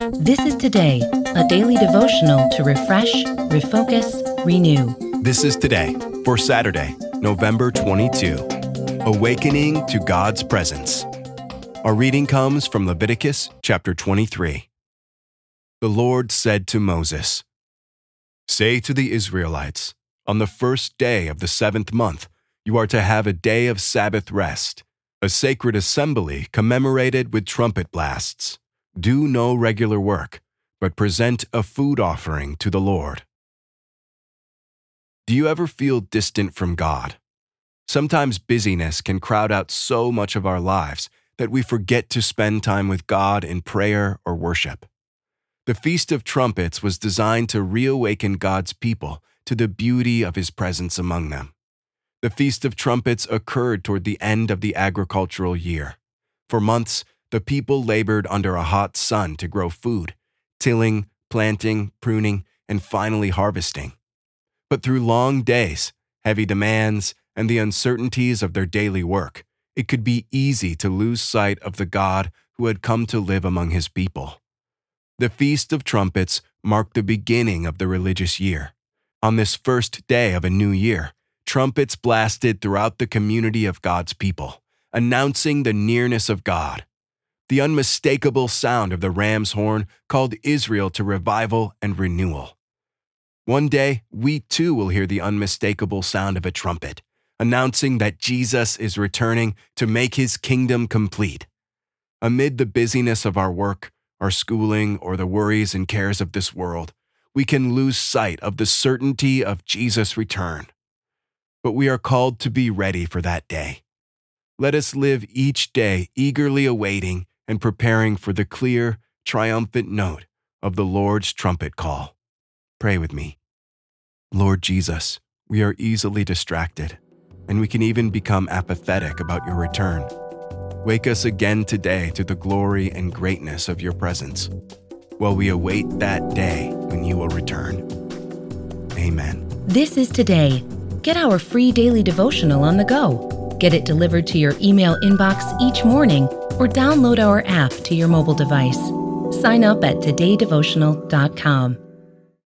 This is Today, a daily devotional to refresh, refocus, renew. This is Today for Saturday, November 22. Awakening to God's Presence. Our reading comes from Leviticus chapter 23. The Lord said to Moses, "Say to the Israelites, on the first day of the 7th month, you are to have a day of Sabbath rest, a sacred assembly commemorated with trumpet blasts. Do no regular work, but present a food offering to the Lord." Do you ever feel distant from God? Sometimes busyness can crowd out so much of our lives that we forget to spend time with God in prayer or worship. The Feast of Trumpets was designed to reawaken God's people to the beauty of His presence among them. The Feast of Trumpets occurred toward the end of the agricultural year. For months, the people labored under a hot sun to grow food, tilling, planting, pruning, and finally harvesting. But through long days, heavy demands, and the uncertainties of their daily work, it could be easy to lose sight of the God who had come to live among His people. The Feast of Trumpets marked the beginning of the religious year. On this first day of a new year, trumpets blasted throughout the community of God's people, announcing the nearness of God. The unmistakable sound of the ram's horn called Israel to revival and renewal. One day, we too will hear the unmistakable sound of a trumpet, announcing that Jesus is returning to make His kingdom complete. Amid the busyness of our work, our schooling, or the worries and cares of this world, we can lose sight of the certainty of Jesus' return. But we are called to be ready for that day. Let us live each day eagerly awaiting and preparing for the clear, triumphant note of the Lord's trumpet call. Pray with me. Lord Jesus, we are easily distracted, and we can even become apathetic about your return. Wake us again today to the glory and greatness of your presence, while we await that day when you will return. Amen. This is Today. Get our free daily devotional on the go. Get it delivered to your email inbox each morning or download our app to your mobile device. Sign up at todaydevotional.com.